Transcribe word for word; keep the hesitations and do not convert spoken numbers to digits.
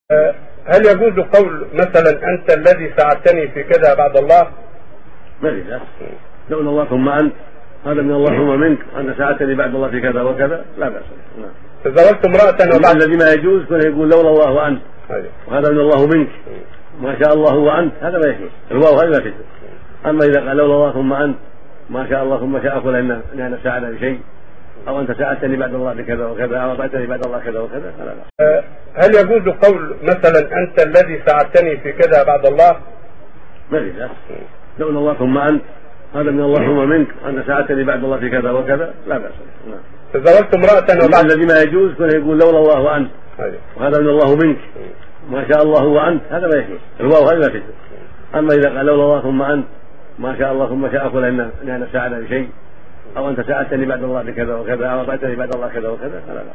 هل يجوز قول مثلا أنت الذي ساعدتني في كذا بعد الله؟ ما في ذلك. لولا الله ثم أنت، هذا من الله ثم منك، أنت ساعدتني بعد الله في كذا وكذا، لا بأس. نعم. تزوجت امرأة وبعد الذي ما يجوز كان يقول لولا الله وأنت، وهذا من الله منك، ما شاء الله وأنت، هذا ما يجوز. الواو هذا لا تجوز. أما إذا قال لولا الله ثم أنت، ما شاء الله ثم شاء فلان أن ساعدني بشيء، أو أنت ساعدتني بعد الله بكذا وكذا، أو بعدني بعد الله كذا وكذا، فلا بأس. هل يجوز قول مثلا أنت الذي ساعدتني في كذا بعد الله؟ ما في ذلك. لولا الله ثم أنت، هذا من الله ثم منك، أنت ساعدتني بعد الله في كذا وكذا، لا بأس. نعم. تزوجت امرأة وبعد الذي ما يجوز كان يقول لولا الله وأنت، وهذا من الله منك، ما شاء الله وأنت، هذا ما يجوز. الواو هذا لا تجوز. أما إذا قال لولا الله ثم أنت، ما شاء الله ثم شاء فلان أن ساعدني بشيء، أو أنت ساعدتني بعد الله بكذا وكذا، أو بعدني بعد الله كذا وكذا، فلا بأس.